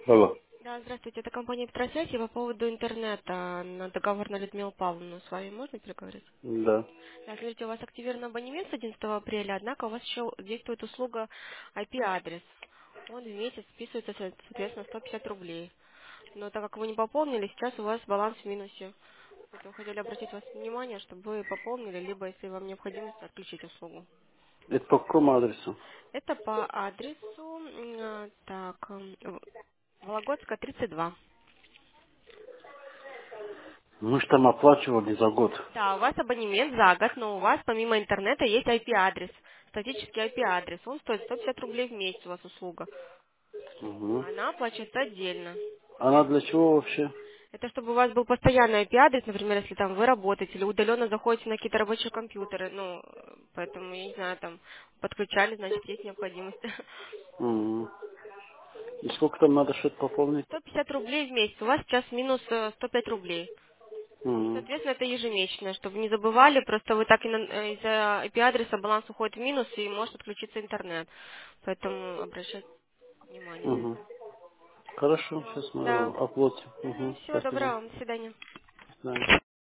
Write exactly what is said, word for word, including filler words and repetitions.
Алло. Да, здравствуйте, это компания Петросвязи по поводу интернета на договор на Людмилу Павловну. С вами можно переговорить? Да. Да, смотрите, у вас активирован абонемент с одиннадцатого апреля, однако у вас еще действует услуга ай пи-адрес. Он в месяц списывается, со- соответственно, сто пятьдесят рублей. Но так как вы не пополнили, сейчас у вас баланс в минусе. Поэтому хотели обратить вас внимание, чтобы вы пополнили, либо, если вам необходимость, отключить услугу. Это по какому адресу? Это по адресу, м, а, так, м, В- Вологодская, тридцать два. Мы же там оплачивали за год. Да, у вас абонемент за год, но у вас помимо интернета есть ай пи-адрес, статический ай пи-адрес. Он стоит сто пятьдесят рублей в месяц у вас услуга. Угу. Она оплачивается отдельно. Она для чего вообще? Это чтобы у вас был постоянный ай пи-адрес, например, если там вы работаете или удаленно заходите на какие-то рабочие компьютеры. Ну, э, поэтому, я не знаю, там подключали, значит, есть необходимость. Угу. И сколько там надо что-то пополнить? сто пятьдесят рублей в месяц. У вас сейчас минус э, сто пять рублей. И, Угу. соответственно, это ежемесячно, чтобы не забывали, просто вы так и на- э, из-за ай пи-адреса баланс уходит в минус и может отключиться интернет. Поэтому обращайте внимание на Угу. это. Хорошо, Все, сейчас мы да. оплатим. Угу. Все, Спасибо. доброго вам, до свидания. До свидания.